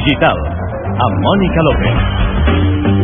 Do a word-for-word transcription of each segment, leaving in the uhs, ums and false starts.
Digital, amb Mònica López.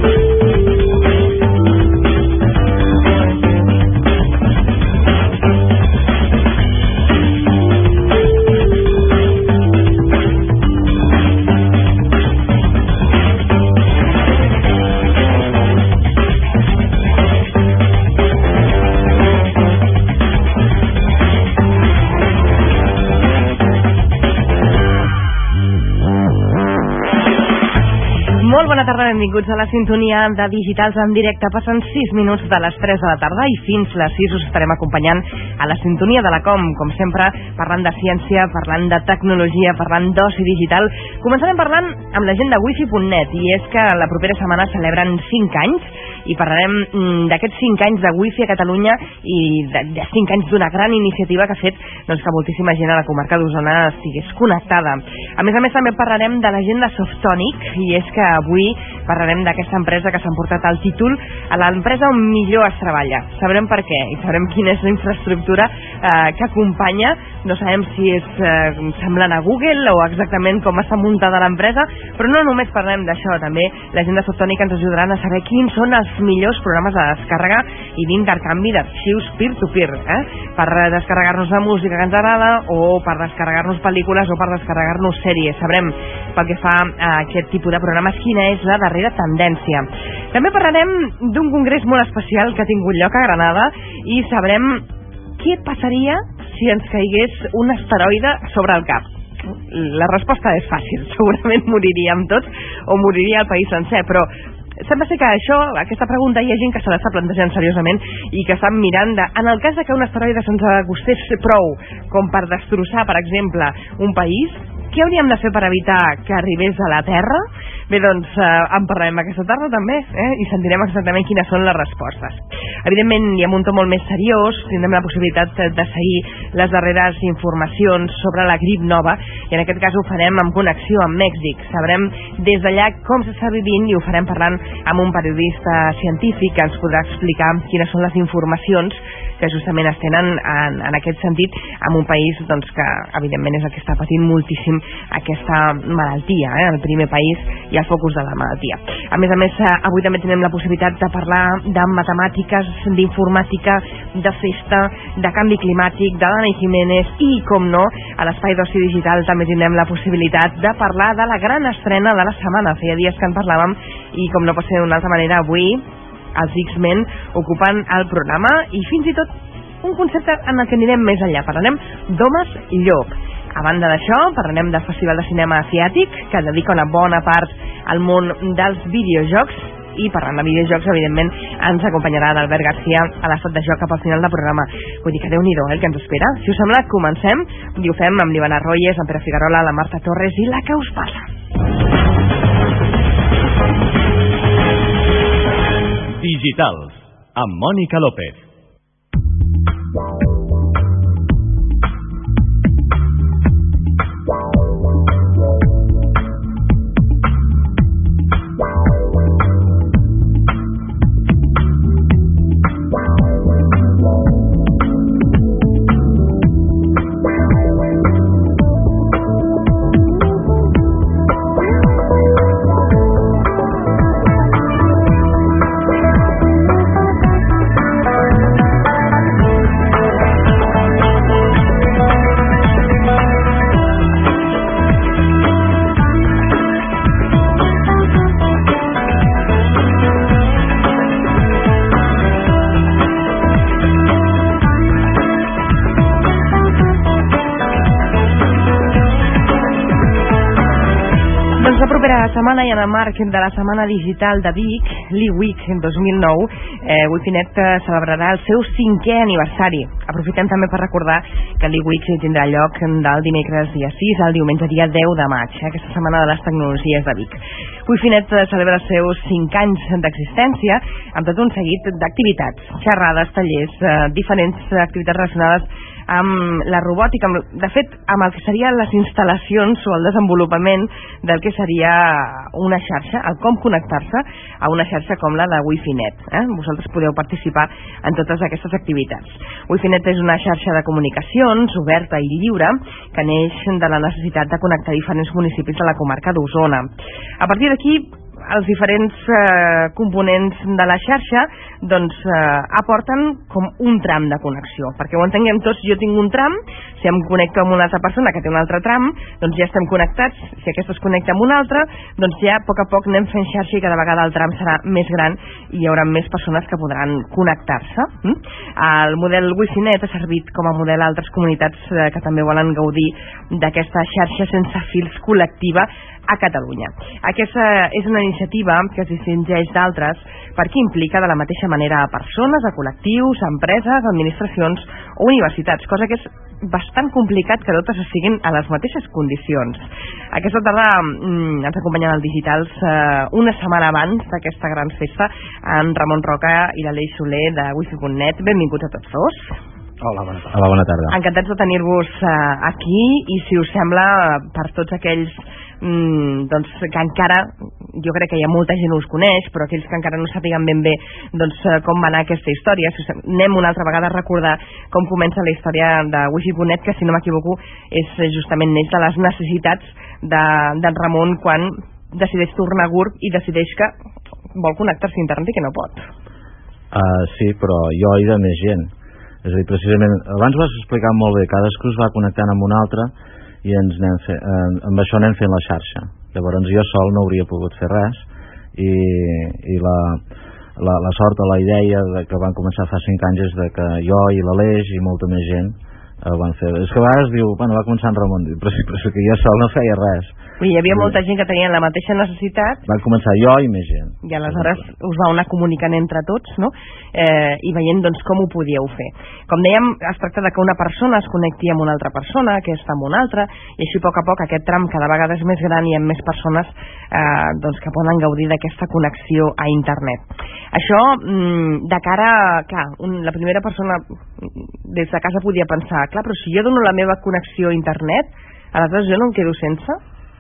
Molt bona tarda, benvinguts a la sintonia de Digitals en directe. Passen sis minuts de les tres de la tarda i fins les sis us estarem acompanyant a la sintonia de la Com, com sempre, parlant de ciència, parlant de tecnologia, parlant d'oci digital. Començarem parlant amb la gent de wifi punt net, i és que la propera setmana celebren cinc anys i parlarem d'aquests cinc anys de wifi a Catalunya i de, de cinc anys d'una gran iniciativa que ha fet doncs, que moltíssima gent a la comarca d'Osona estigués connectada. A més a més, també parlarem de la gent de Softonic, i és que avui parlarem d'aquesta empresa que s'ha emportat el títol a l'empresa on millor es treballa. Sabrem per què i sabrem quina és la infraestructura eh, que acompanya. No sabem si és eh, semblant a Google o exactament com està muntada l'empresa, però no només parlem d'això, també la gent de Softonic ens ajudaran a saber quins són els millors programes de descàrrega i d'intercanvi d'arxius peer-to-peer, eh? per descarregar-nos la música que ens agrada o per descarregar-nos pel·lícules o per descarregar-nos sèries. Sabrem pel que fa a aquest tipus de programes quina és la darrera tendència. També parlarem d'un congrés molt especial que ha tingut lloc a Granada i sabrem què passaria si ens caigués un asteroide sobre el cap. La resposta és fàcil, segurament moriríem tots o moriria el país sencer, però sembla ser que això, aquesta pregunta hi ha gent que se l'està plantejant seriosament i que estan mirant de, en el cas de que un asteroide se'ns acostés prou com per destrossar, per exemple, un país, què hauríem de fer per evitar que arribés a la Terra? Bé, doncs eh, en parlarem aquesta tarda també, eh? i sentirem exactament quines són les respostes. Evidentment, hi ha un to molt més seriós, tindrem la possibilitat de seguir les darreres informacions sobre la grip nova, i en aquest cas ho farem en connexió amb Mèxic. Sabrem des d'allà com s'està vivint i ho farem parlant amb un periodista científic que ens podrà explicar quines són les informacions que justament es tenen en, en aquest sentit en un país doncs, que evidentment és el que està patint moltíssim aquesta malaltia, eh? el primer país i el focus de la malaltia. A més a més, avui també tenim la possibilitat de parlar de matemàtiques, d'informàtica, de festa, de canvi climàtic, de Dani Jiménez i, com no, a l'Espai d'Oci Digital també tindrem la possibilitat de parlar de la gran estrena de la setmana. Feia dies que en parlàvem i, com no pot ser d'una altra manera, avui els X-Men ocupen el programa i fins i tot un concepte en el que anirem més enllà. Parlarem d'homes llop. A banda d'això, parlarem del Festival de Cinema Asiàtic, que dedica una bona part al món dels videojocs, i parlant de videojocs, evidentment, ens acompanyarà l'Albert García a l'estat de joc cap al final del programa. Vull dir que Déu-n'hi-do, eh, el que ens espera. Si us sembla, comencem, i ho fem amb l'Ivana Royes, en Pere Figuerola, la Marta Torres i la que us passa. Digitals, amb Mònica López. La setmana i en el marc de la Setmana Digital de Vic, l'eWeek dos mil nou, eh, wifi punt net celebrarà el seu cinquè aniversari. Aprofitem també per recordar que l'eWeek tindrà lloc del dimecres dia sis al diumenge dia deu de maig, eh, aquesta Setmana de les Tecnologies de Vic. wifi punt net celebra els seus cinc anys d'existència amb tot un seguit d'activitats, xerrades, tallers, eh, diferents activitats relacionades amb la robòtica, amb, de fet, amb el que serien les instal·lacions o el desenvolupament del que seria una xarxa, el com connectar-se a una xarxa com la de Wi-Fi Net. Eh? Vosaltres podeu participar en totes aquestes activitats. Wi-Fi Net és una xarxa de comunicacions oberta i lliure que neix de la necessitat de connectar diferents municipis de la comarca d'Osona. A partir d'aquí, els diferents eh, components de la xarxa doncs eh, aporten com un tram de connexió, perquè ho entenguem tots. Jo tinc un tram, si em connecto amb una altra persona que té un altre tram, doncs ja estem connectats. Si aquest es connecta amb un altre, doncs ja a poc a poc anem fent xarxa i cada vegada el tram serà més gran i hi haurà més persones que podran connectar-se. Mm? El model Wi-Fi Net ha servit com a model a altres comunitats eh, que també volen gaudir d'aquesta xarxa sense fils col·lectiva a Catalunya. Aquesta és una iniciativa que es distingeix d'altres perquè implica de la mateixa manera a persones, a col·lectius, a empreses, administracions o universitats, cosa que és bastant complicat que totes estiguin a les mateixes condicions. Aquesta tarda mm, ens acompanyen al Digitals eh, una setmana abans d'aquesta gran festa en Ramon Roca i l'Aleix Soler de Wi-Fi punt net. Benvinguts a tots dos. Hola, bona tarda. Hola, bona tarda. Encantats de tenir-vos uh, aquí i, si us sembla, per tots aquells mm, doncs, que encara, jo crec que hi ha molta gent que us coneix, però aquells que encara no sàpiguen ben bé doncs, com va anar aquesta història, si us, anem una altra vegada a recordar com comença la història de Wi-Fi punt net, que, si no m'equivoco, és justament neix de les necessitats d'en de, Ramon quan decideix tornar a GURB i decideix que vol connectar-se a internet i que no pot. Uh, sí, però jo hi de més gent. És a dir, precisament, abans vas explicar molt bé, cadascú es va connectant amb un altre i ens anem fe, eh, amb això anem fent la xarxa. Llavors jo sol no hauria pogut fer res i, i la, la, la sort o la idea de que van començar fa cinc anys és de que jo i l'Aleix i molta més gent ho van fer. És que a vegades diu, bueno, va començar en Ramon, però, però és que jo sol no feia res. I hi havia molta gent que tenia la mateixa necessitat. Van començar jo i més gent. I aleshores us vau anar comunicant entre tots, no? Eh, i veient doncs, com ho podíeu fer. Com dèiem, es tracta de que una persona es connecti amb una altra persona, aquesta amb una altra, i així a poc a poc aquest tram cada vegada és més gran i amb més persones eh, doncs, que poden gaudir d'aquesta connexió a internet. Això, mm, de cara, clar, un, la primera persona des de casa podia pensar, clar, però si jo dono la meva connexió a internet, aleshores jo no em quedo sense?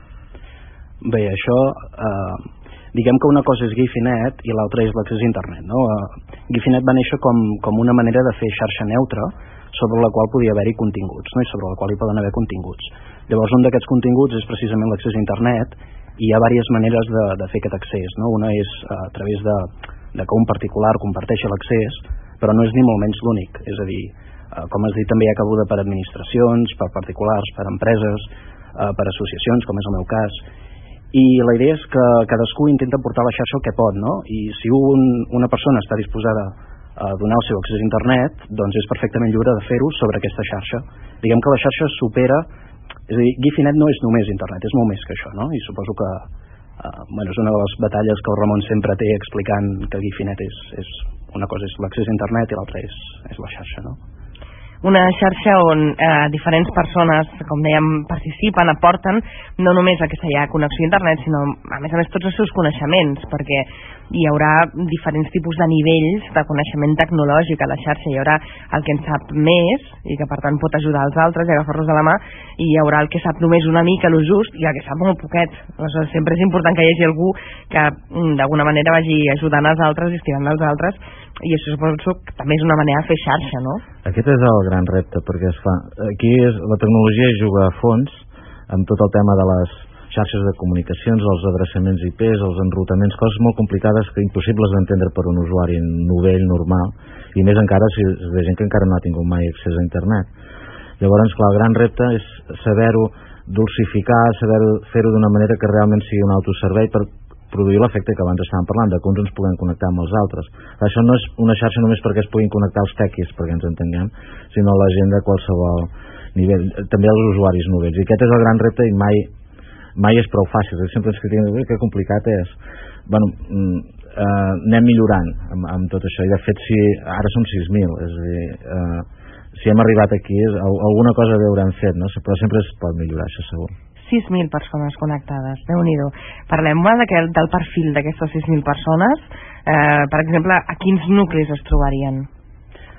Bé, això, eh, diguem que una cosa és Wi-Fi Net i l'altra és l'accés a internet, no? Eh, Wi-Fi Net va néixer com, com una manera de fer xarxa neutra sobre la qual podia haver-hi continguts, no? I sobre la qual hi poden haver continguts. Llavors, un d'aquests continguts és precisament l'accés a internet i hi ha diverses maneres de, de fer aquest accés, no? Una és eh, a través de, de que un particular comparteixi l'accés, però no és ni molt menys l'únic, és a dir, eh, com has dit, també hi ha cabuda per administracions, per particulars, per empreses, eh, per associacions, com és el meu cas. I la idea és que cadascú intenta portar la xarxa el que pot, no? I si un, una persona està disposada a donar el seu accés a internet, doncs és perfectament lliure de fer-ho sobre aquesta xarxa. Diguem que la xarxa supera, és a dir, Wi-Fi Net no és només internet, és molt més que això, no? I suposo que eh, bueno, és una de les batalles que el Ramon sempre té explicant que Wi-Fi Net és, és una cosa és l'accés a internet i l'altra és, és la xarxa, no? Una xarxa on eh, diferents persones, com dèiem, participen, aporten no només aquesta ja connexió a internet, sinó a més a més tots els seus coneixements, perquè hi haurà diferents tipus de nivells de coneixement tecnològic a la xarxa. Hi haurà el que en sap més i que per tant pot ajudar els altres i agafar-los de la mà, i hi haurà el que sap només una mica, lo just, i el que sap molt poquet. Aleshores, sempre és important que hi hagi algú que d'alguna manera vagi ajudant els altres i estimant els altres, i això suposo que també és una manera de fer xarxa, no? Aquest és el gran repte, perquè es fa, aquí és, la tecnologia juga a fons amb tot el tema de les xarxes de comunicacions, els adreçaments I Pes, els enrutaments, coses molt complicades que impossibles d'entendre per un usuari novell, normal, i més encara si és de gent que encara no ha tingut mai accés a internet. Llavors, clar, el gran repte és saber-ho dulcificar, saber fer-ho d'una manera que realment sigui un autoservei per produir l'efecte que abans estàvem parlant, de que uns ens puguem connectar amb els altres. Això no és una xarxa només perquè es puguin connectar els tequis, perquè ens entenguem, sinó la gent de qualsevol nivell, també els usuaris novells. I aquest és el gran repte i mai, mai és prou fàcil. Sempre ens critiquen que complicat és. Bueno, eh, anem millorant amb, amb tot això. I de fet, si ara som sis mil, és a dir, eh, si hem arribat aquí, alguna cosa haurem fet, no? Però sempre es pot millorar, això segur. sis mil persones connectades, Déu-n'hi-do. Parlem del perfil d'aquestes sis mil persones. Eh, per exemple, a quins nuclis es trobarien?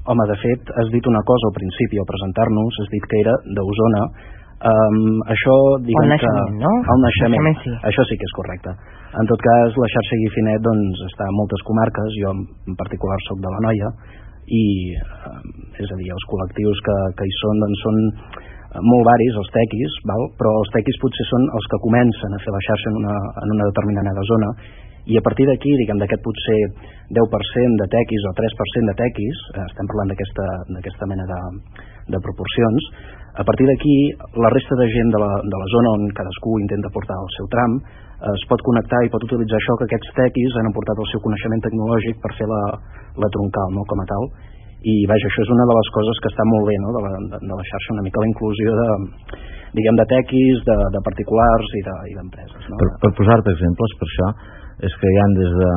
Home, de fet, has dit una cosa al principi, al presentar-nos, has dit que era d'Osona. Um, això, diguem que... no? El naixement, naixement sí. Això sí que és correcte. En tot cas, la xarxa Guifinet doncs, està en moltes comarques, jo en particular soc de l'Anoia, i um, és a dir, els col·lectius que, que hi són doncs, són molt varis, els tequis, val? Però els tequis potser són els que comencen a fer la xarxa en una, en una determinada zona, i a partir d'aquí, diguem, d'aquest potser deu per cent de tequis o tres per cent de tequis, eh, estem parlant d'aquesta mena de, de proporcions, a partir d'aquí la resta de gent de la, de la zona on cadascú intenta portar el seu tram eh, es pot connectar i pot utilitzar això, que aquests tequis han aportat el seu coneixement tecnològic per fer la, la troncal, no?, com a tal. I vaja, això és una de les coses que està molt bé, no?, de la, de, de la xarxa, una mica la inclusió de, diguem, de tequis, de, de particulars i d'empreses, de, no? Per, per posar-te exemples, per això és que hi ha des de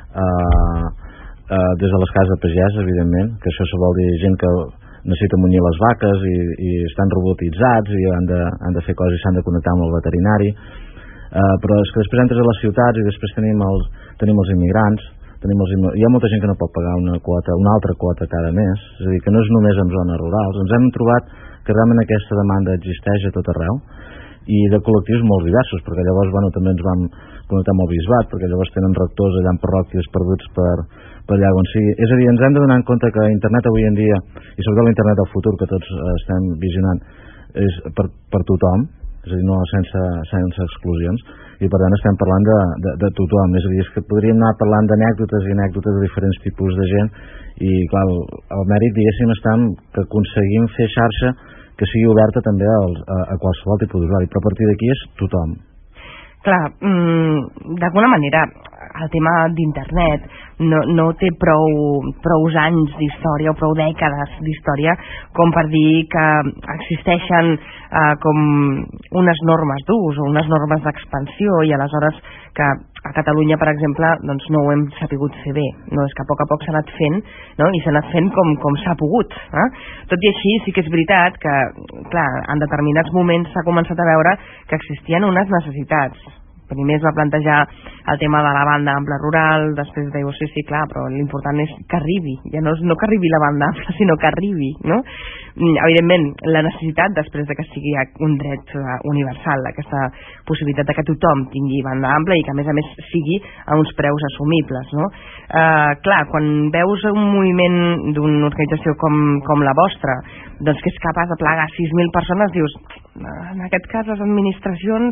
uh, uh, des de les cases pagès, evidentment, que això se vol dir gent que necessita munyir les vaques i, i estan robotitzats i han de, han de fer coses i s'han de connectar amb el veterinari, uh, però és que després entres a les ciutats i després tenim els, tenim els immigrants, tenim els immigrants. Hi ha molta gent que no pot pagar una quota, una altra quota cada mes, és a dir, que no és només en zones rurals. Ens hem trobat que realment aquesta demanda existeix a tot arreu i de col·lectius molt diversos, perquè llavors bueno, també ens vam connectar amb el bisbat, perquè llavors tenen rectors allà en parròquies perduts per, per allà on sigui. És a dir, ens hem de donar en compte que internet avui en dia, i sobretot l'internet del futur que tots eh, estem visionant, és per, per tothom, és a dir, no sense, sense exclusions, i per tant estem parlant de, de, de tothom. És a dir, és que podríem anar parlant d'anècdotes i anècdotes de diferents tipus de gent, i clar, el, el mèrit, diguéssim, està en que aconseguim fer xarxa que sigui oberta també als, a, a qualsevol tipus d'usuari, però a partir d'aquí és tothom. Clar, mmm, d'alguna manera el tema d'internet no, no té prou, prou anys d'història o prou dècades d'història com per dir que existeixen eh, com unes normes d'ús o unes normes d'expansió, i aleshores que a Catalunya, per exemple, doncs no ho hem sapigut fer bé. No, és que a poc a poc s'ha anat fent, no? I s'ha anat fent com, com s'ha pogut. Eh? Tot i així, sí que és veritat que, clar, en determinats moments s'ha començat a veure que existien unes necessitats. Primer es va plantejar el tema de la banda ampla rural, després diu, sí, sí, clar, però l'important és que arribi, ja no és no que arribi la banda ampla, sinó que arribi, no? Evidentment, la necessitat després de que sigui un dret universal, aquesta possibilitat de que tothom tingui banda ampla i que a més a més sigui a uns preus assumibles, no? Eh, clar, quan veus un moviment d'una organització com, com la vostra, doncs que és capaç de plegar sis mil persones, dius, en aquest cas les administracions...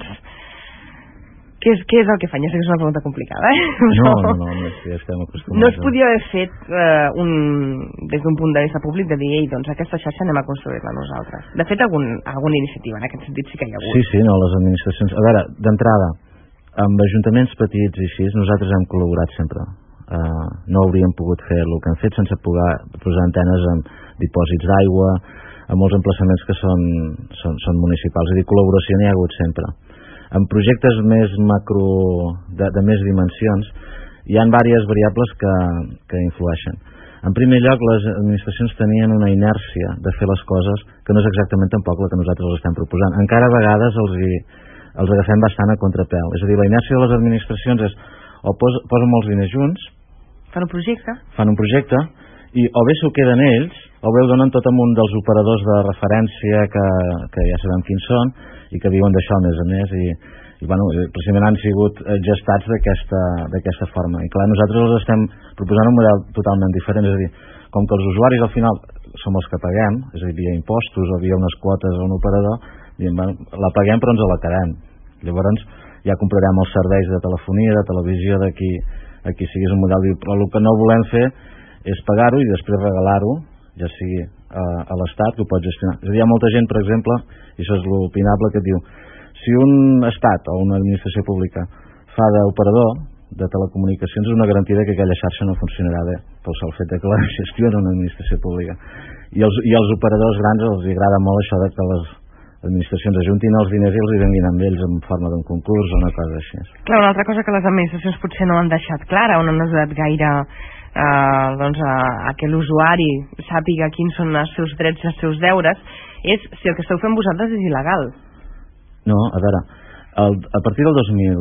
Què és, què és el que fan? Ja sé que és una pregunta complicada, eh? No, no, no, no, sí, estem acostumats. No es podia haver fet eh, un, des d'un punt de vista públic de dir, ei, doncs aquesta xarxa anem a construir-la nosaltres. De fet, algun, alguna iniciativa en aquest sentit sí que hi ha hagut. Sí, sí, no, les administracions... A veure, d'entrada, amb ajuntaments petits i així, nosaltres hem col·laborat sempre. Uh, no hauríem pogut fer el que hem fet sense poder posar antenes en dipòsits d'aigua, a molts emplaçaments que són, són, són municipals. És a dir, col·laboració n'hi ha hagut sempre. En projectes més macro, de, de més dimensions, hi ha diverses variables que, que influeixen. En primer lloc, les administracions tenien una inèrcia de fer les coses que no és exactament tampoc la que nosaltres els estem proposant. Encara a vegades els, hi, els agafem bastant a contrapeu. És a dir, la inèrcia de les administracions és o pos, posen molts diners junts, fan un projecte, fan un projecte i o bé s'ho queden ells o bé ho donen tot amb un dels operadors de referència que, que ja sabem quins són i que viuen d'això a més a més i, i bueno, precisament han sigut gestats d'aquesta forma. I clar, nosaltres els estem proposant un model totalment diferent, és a dir, com que els usuaris al final som els que paguem, és a dir, via impostos o via unes quotes a un operador, diem, bueno, la paguem però ens la quedem. Llavors ja comprarem els serveis de telefonia, de televisió d'aquí aquí sigui un model, però el que no volem fer és pagar-ho i després regalar-ho, ja sigui a, a l'Estat, que ho pot gestionar. És a dir, hi ha molta gent, per exemple, i això és l'opinable, que diu, si un Estat o una administració pública fa d'operador de telecomunicacions, és una garantia que aquella xarxa no funcionarà bé, pel sol fet que la gestiona una administració pública. I els, i els operadors grans els agrada molt això de que les administracions ajuntin els diners i els hi venguin amb ells en forma d'un concurs o una cosa així. Clar, una altra cosa que les administracions potser no han deixat clara o no han ajudat gaire eh, doncs a, a que l'usuari sàpiga quins són els seus drets i els seus deures és si el que esteu fent vosaltres és il·legal. No, a veure, el, a partir del dos mil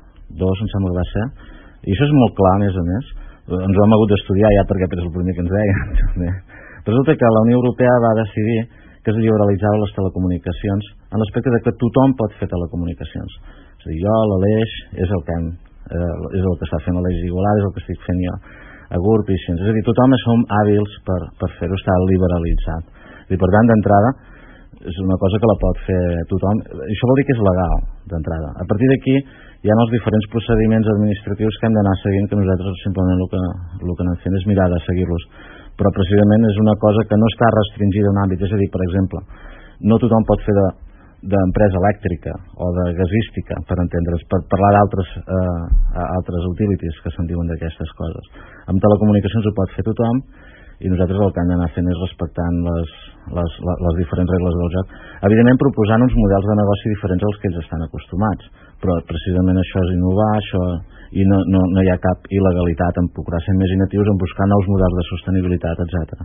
dos em sembla que va ser, i això és molt clar a més a més, ens ho hem hagut d'estudiar ja perquè és el primer que ens deia també. Resulta que la Unió Europea va decidir que es liberalitzava les telecomunicacions en l'aspecte de que tothom pot fer telecomunicacions. És a dir, jo, l'Aleix, és el que hem, eh, és el que està fent l'Aleix Igualada, és el que estic fent jo, a GURB i així. És a dir, tothom som hàbils per, per fer-ho, està liberalitzat. I per tant, d'entrada, és una cosa que la pot fer tothom. Això vol dir que és legal, d'entrada. A partir d'aquí hi ha els diferents procediments administratius que hem d'anar seguint, que nosaltres simplement el que, el que anem fent és mirar de seguir-los. Però precisament és una cosa que no està restringida a un àmbit. És a dir, per exemple, no tothom pot fer de d'empresa elèctrica o de gasística, per entendre's, per parlar d'altres eh, altres utilities que se'n diuen d'aquestes coses. Amb telecomunicacions ho pot fer tothom i nosaltres el que hem d'anar fent és respectant les, les, les diferents regles del joc, evidentment proposant uns models de negoci diferents als que ells estan acostumats, però precisament això és innovar, això, i no, no, no hi ha cap il·legalitat en procurar ser imaginatius, en buscar nous models de sostenibilitat, etcètera.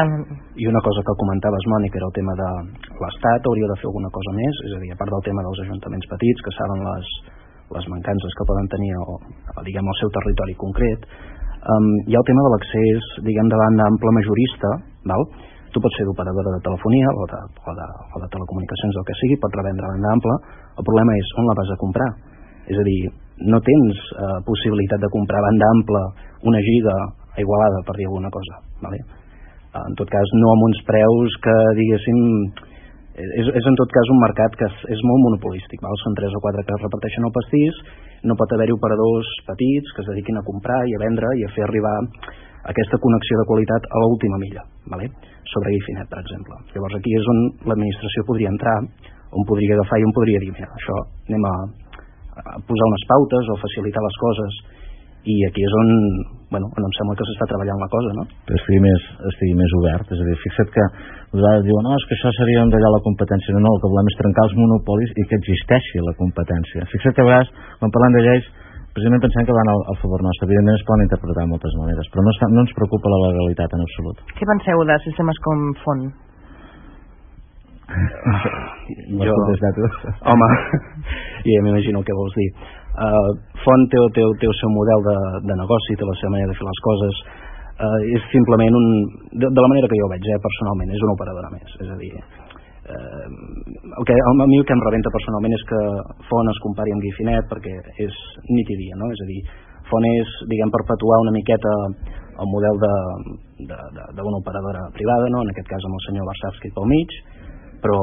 I una cosa que comentaves, Mònica, era el tema de l'Estat hauria de fer alguna cosa més, és a dir, a part del tema dels ajuntaments petits que saben les, les mancances que poden tenir o, diguem, el seu territori concret. Um, hi ha el tema de l'accés, diguem, de banda ampla majorista, val? Tu pots ser d'operadora de telefonia o de, o, de, o de telecomunicacions, el que sigui, pots revendre banda ampla. El problema és on la vas a comprar. És a dir, no tens uh, possibilitat de comprar banda ampla, una giga a Igualada, per dir alguna cosa, vale? Uh, en tot cas, no amb uns preus que, diguéssim, és, és en tot cas un mercat que és, és molt monopolístic, val? Són tres o quatre que reparteixen el pastís, no pot haver-hi operadors petits que es dediquin a comprar i a vendre i a fer arribar aquesta connexió de qualitat a l'última milla, vale? Sobre Guifinet, per exemple. Llavors aquí és on l'administració podria entrar, on podria agafar i on podria dir, mira, això anem a, a posar unes pautes o facilitar les coses, i aquí és on, bueno, on em sembla que s'està treballant la cosa, no? Que estigui més, estigui més obert, és a dir, fixa't que nosaltres diuen, no, és que això seria d'allà la competència, no, no, el que volem és trencar els monopolis i que existeixi la competència. Fixa't que a vegades, quan parlem de lleis, precisament pensem que van al, al favor nostre, evidentment es poden interpretar de moltes maneres, però no, està, no ens preocupa la legalitat en absolut. Què penseu de sistemes com Font? Jo, home, ja m'imagino el que vols dir. Uh, Font té, té, té el seu model de, de negoci, té la seva manera de fer les coses, uh, és simplement un, de, de la manera que jo ho veig, eh, personalment, és una operadora més, és a dir, uh, el que, a mi el que em rebenta personalment és que Font es compari amb Guifinet perquè és nit i dia, no? És a dir, Font és, diguem, perpetuar una miqueta el model d'una operadora privada, no? En aquest cas amb el senyor Varsavsky pel mig, però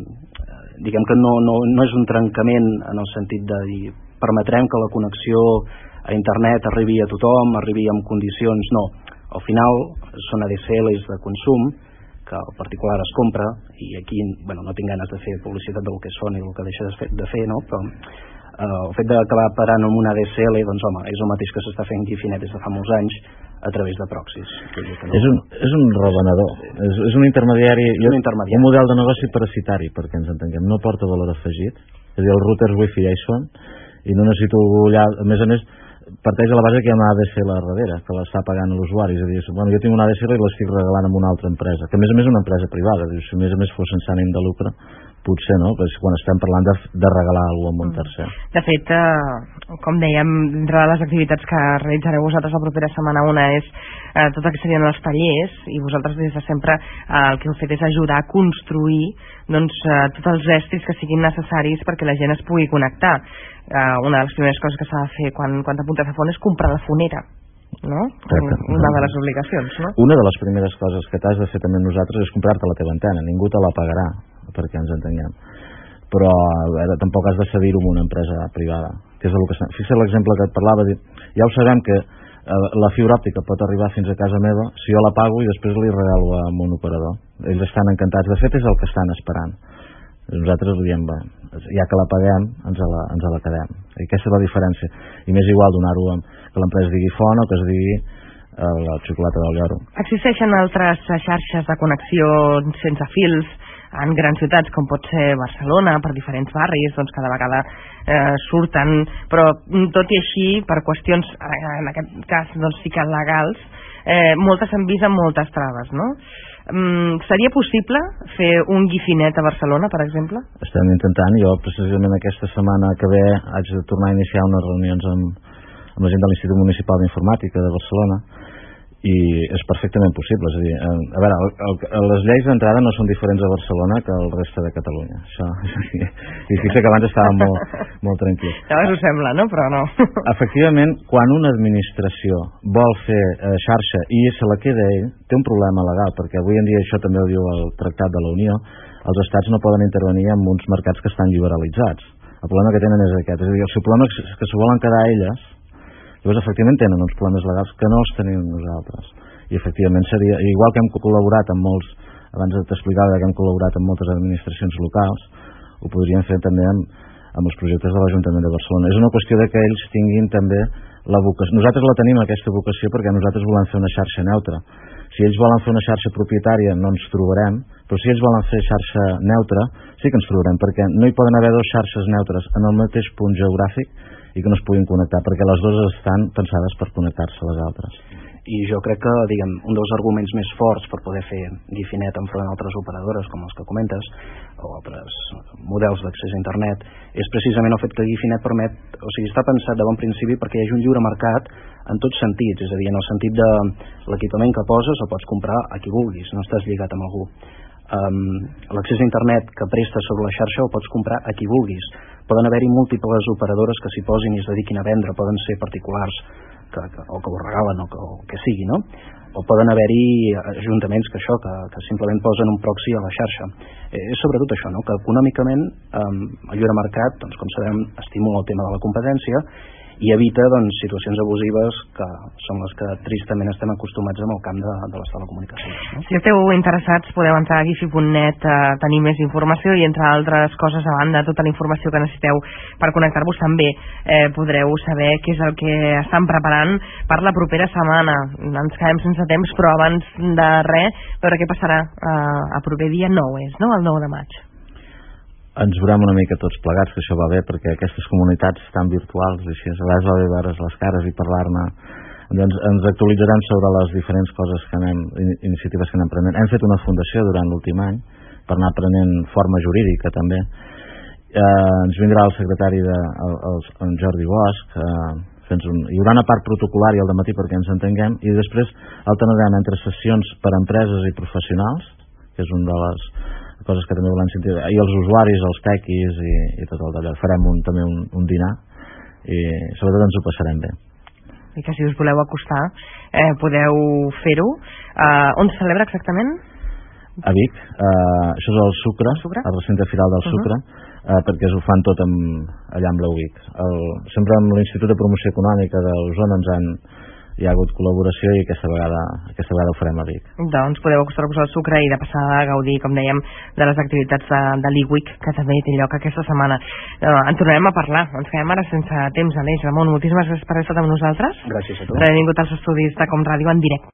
diguem que no, no, no és un trencament en el sentit de dir permetrem que la connexió a internet arribi a tothom, arribi en condicions, no. Al final són A D C Ls de consum que el particular es compra i aquí, bueno, no tinc ganes de fer publicitat del que són i del que deixa de fer, de fer no? Però eh, el fet d'acabar parant amb una A D C L, doncs home, és el mateix que s'està fent Guifinet des de fa molts anys a través de proxys. No... És un, és un revenedor, és, és un intermediari, és un intermediari, un model de negoci parasitari, perquè ens entenguem, no porta valor afegit, és a dir, els routers wifi ja hi són, i no necessito allà, a més a més, parteix de la base que hi ha una A D C L a darrere, que l'està pagant l'usuari, és a dir, bueno, jo tinc una A D C L i l'estic regalant a una altra empresa, que a més a més és una empresa privada, si a més a més fos sense ànim de lucre, potser no, però quan estem parlant de, de regalar alguna cosa a un tercer. De fet, eh, com dèiem, dintre de les activitats que realitzareu vosaltres la propera setmana, una és eh, tot el que serien els tallers, i vosaltres des de sempre eh, el que heu fet és ajudar a construir doncs, eh, tots els estris que siguin necessaris perquè la gent es pugui connectar. Eh, una de les primeres coses que s'ha de fer quan, quan t'apuntes a Font és comprar la fonera, no? Exacte. Una de les obligacions, no? Una de les primeres coses que t'has de fer també nosaltres és comprar-te la teva antena, ningú te la pagarà, perquè ens entenguem, però a veure, tampoc has de cedir-ho amb una empresa privada, que és el que... Fixa l'exemple que et parlava, ja ho sabem que eh, la fibra òptica pot arribar fins a casa meva si jo la pago i després li regalo a un operador, ells estan encantats, de fet és el que estan esperant. Nosaltres diem, bé, ja que la paguem ens la, ens la quedem, i aquesta és la diferència, i m'és igual donar-ho que l'empresa digui Font o que es digui eh, la xocolata del Lloro. Existeixen altres xarxes de connexió sense fils en grans ciutats com pot ser Barcelona, per diferents barris, doncs cada vegada eh, surten, però tot i així, per qüestions en aquest cas doncs sí que legals, eh, moltes s'han vist amb moltes traves, no? Mm, seria possible fer un Guifinet a Barcelona, per exemple? Estem intentant, jo precisament aquesta setmana que ve haig de tornar a iniciar unes reunions amb, amb la gent de l'Institut Municipal d'Informàtica de Barcelona i és perfectament possible. És a dir, a veure, el, el, les lleis d'entrada no són diferents a Barcelona que el reste de Catalunya. Això, i fixa que abans estàvem molt, molt tranquils. Llavors ho sembla, no? Però no. Efectivament, quan una administració vol fer eh, xarxa i se la queda ell, té un problema legal, perquè avui en dia això també ho diu el Tractat de la Unió, els estats no poden intervenir en uns mercats que estan liberalitzats. El problema que tenen és aquest. És a dir, el seu problema és que s'ho volen quedar elles. Llavors, efectivament, tenen uns problemes legals que no els tenim nosaltres. I, efectivament, seria... Igual que hem col·laborat amb molts... Abans t'explicava que hem col·laborat amb moltes administracions locals, ho podríem fer també amb, amb els projectes de l'Ajuntament de Barcelona. És una qüestió de que ells tinguin també la vocació. Nosaltres la tenim, aquesta vocació, perquè nosaltres volem fer una xarxa neutra. Si ells volen fer una xarxa propietària, no ens trobarem, però si ells volen fer xarxa neutra, sí que ens trobarem, perquè no hi poden haver dues xarxes neutres en el mateix punt geogràfic i que no es puguin connectar, perquè les dues estan pensades per connectar-se a les altres. I jo crec que, diguem, un dels arguments més forts per poder fer Guifinet enfront d'altres operadores, com els que comentes, o altres models d'accés a internet, és precisament el fet que Guifinet permet, o sigui, està pensat de bon principi perquè hi hagi un lliure mercat en tots sentits, és a dir, en el sentit de l'equipament que poses el pots comprar a qui vulguis, no estàs lligat amb algú. Um, l'accés a internet que prestes sobre la xarxa el pots comprar a qui vulguis. Poden haver-hi múltiples operadores que s'hi posin i es dediquin a vendre, poden ser particulars que, que, o que ho regalen o que, o que sigui, no? O poden haver-hi ajuntaments que això, que, que simplement posen un proxy a la xarxa. Eh, és sobretot això, no? Que econòmicament um, el lliure mercat, doncs, com sabem, estimula el tema de la competència i evita, doncs, situacions abusives que són les que tristament estem acostumats amb el camp de, de les telecomunicacions, no? Si esteu interessats podeu entrar a gifi punt net a tenir més informació i, entre altres coses, a banda tota la informació que necessiteu per connectar-vos, també eh, podreu saber què és el que estan preparant per la propera setmana. Ens quedem sense temps, però abans de res, veure què passarà eh, a proper dia nou, és, no? El nou de maig. Ens veurem una mica tots plegats, que això va bé, perquè aquestes comunitats tan virtuals, així, a vegades va bé veure's les cares i parlar-ne. Doncs ens actualitzarem sobre les diferents coses que anem, iniciatives que anem prenent. Hem fet una fundació durant l'últim any per anar prenent forma jurídica també. Eh, ens vindrà el secretari de el, el, el Jordi Bosch, eh, fent un, hi haurà una part protocolària al dematí perquè ens entenguem, i després alternarem entre sessions per a empreses i professionals, que és una de les coses que també volem sentir, i els usuaris, els tequis i, i tot el d'allò. Farem un, també un, un dinar i sobretot ens ho passarem bé. I que si us voleu acostar eh, podeu fer-ho. Uh, on se celebra exactament? A Vic. Uh, això és el Sucre, el, Sucre? el recinte firal del Sucre, uh -huh. uh, perquè ho fan tot amb, allà amb l'Ubic. Sempre amb l'Institut de Promoció Econòmica d'Osona ens han hi ha hagut col·laboració i aquesta vegada, aquesta vegada ho farem a Vic. Doncs podeu acostar-vos al Sucre i de passada a gaudir, com dèiem, de les activitats de, de l'E W I C, que també té lloc aquesta setmana. Eh, en tornarem a parlar, ens quedem ara sense temps, Aleix. Ramon, moltíssimes gràcies per haver estat amb nosaltres. Gràcies a tu. Per haver vingut als estudis de Com Ràdio en directe.